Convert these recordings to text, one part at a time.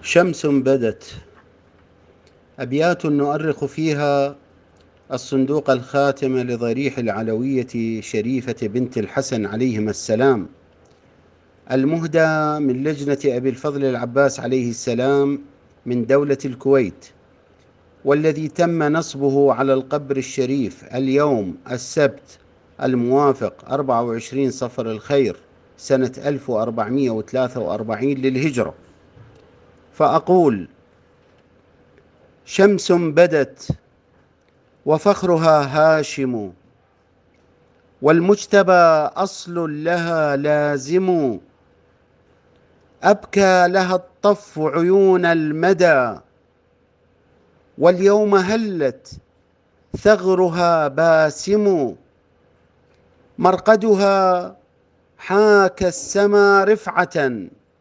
شمس بدت. أبيات نؤرخ فيها الصندوق الخاتم لضريح العلوية شريفة بنت الحسن عليهما السلام، المهدى من لجنة أبي الفضل العباس عليه السلام من دولة الكويت، والذي تم نصبه على القبر الشريف اليوم السبت الموافق 24 صفر الخير سنة 1443 للهجرة. فأقول: شمس بدت وفخرها هاشم، والمجتبى أصل لها لازم، أبكى لها الطف عيون المدى، واليوم هلت ثغرها باسم، مرقدها حاك السما رفعة،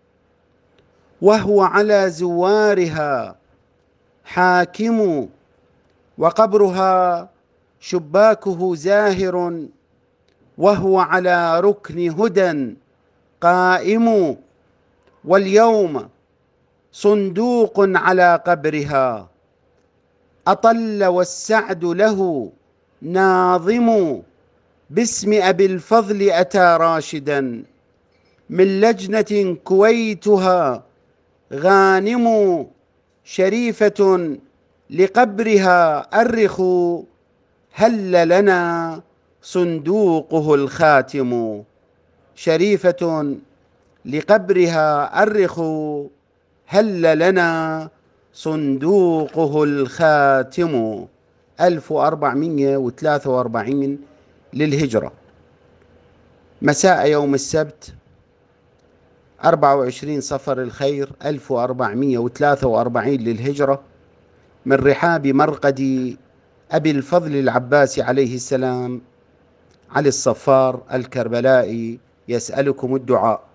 وهو على زوارها حاكم، وقبرها شباكه زاهر، وهو على ركن هدى قائم، واليوم صندوق على قبرها أطل والسعد له ناظم، باسم أبي الفضل أتى راشدا من لجنة كويتها غانم، شريفة لقبرها أرخوا، هل لنا صندوقه الخاتم. شريفة لقبرها أرخوا، هل لنا صندوقه الخاتم. 1443 للهجرة، مساء يوم السبت 24 صفر الخير 1443 للهجرة، من رحاب مرقد أبي الفضل العباس عليه السلام علي الصفار الكربلائي، يسألكم الدعاء.